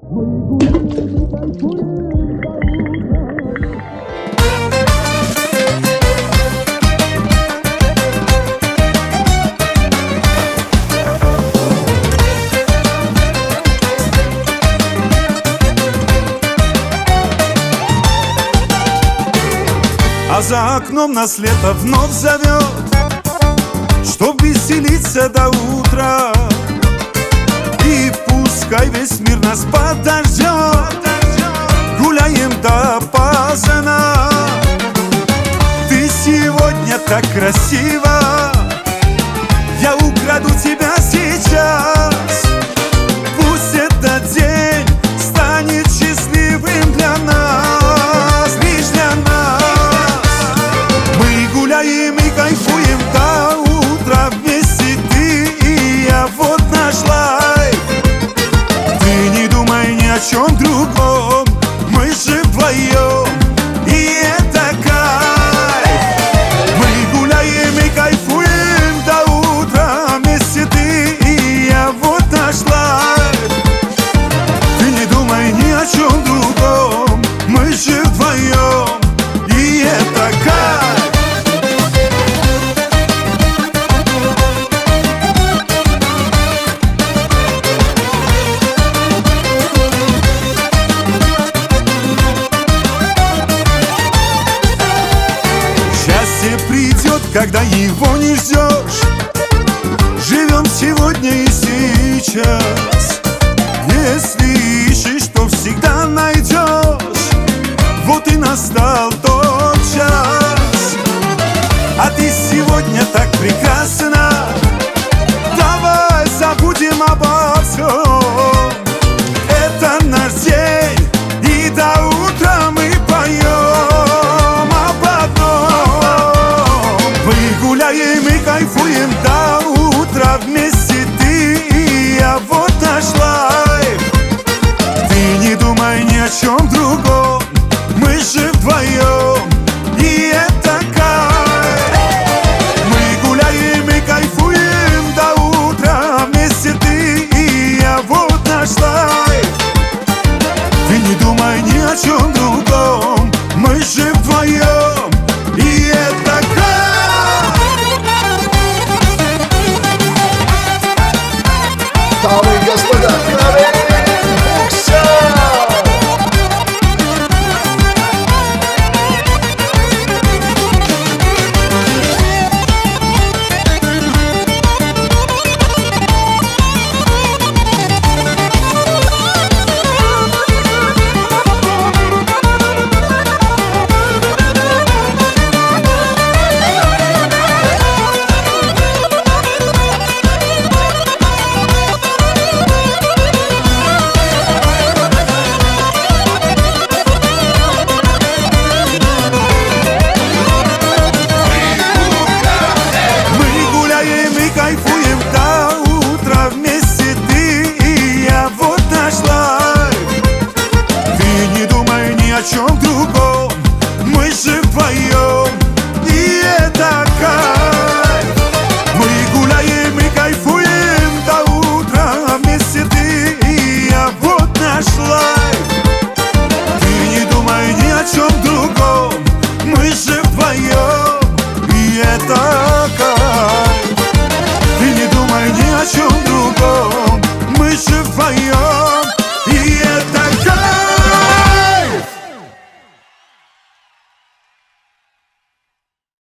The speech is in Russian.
А за окном нас лето вновь зовет, чтоб веселиться до утра. И пускай весь мир нас подождет, гуляем допоздна. Ты сегодня так красива, я украду тебя сейчас. Пусть этот день станет счастливым для нас, лишь для нас. Мы гуляем и кайфуем до утра вместе, ты и я, вот наш лайф. Ты не думай ни о чем другом, мы же вдвоем, и это кайф. Мы гуляем и кайфуем до утра вместе, ты и я, вот наш лайф. Ты не думай ни о чем другом, мы же вдвоем, и это кайф. Счастье придет, когда его не ждешь. Живем сегодня и сейчас. Если ищешь, то всегда найдешь. Вот и настал тот час. А ты сегодня так прекрасна, давай забудем обо всем. Это наш день, и до утра мы поем об одном. Мы гуляем и кайфуем до утра вместе, ты и я, вот наш лайф. Ты не думай ни о чем другом, мы же вдвоем, и это кайф. Мы гуляем и кайфуем до утра вместе, ты и я, вот наш лайф. Ты не думай ни о чем другом, мы же вдвоем, и это кайф. Дамы и господа, кайфуем до утра вместе, ты и я, вот наш лайф. Ты не думай ни о чем другом, мы же вдвоем, и это кайф. Мы гуляем и кайфуем до утра вместе, ты и я, вот наш лайф. Ты не думай ни о чем другом, мы же вдвоем, и это кайф. Ты не думай ни о чем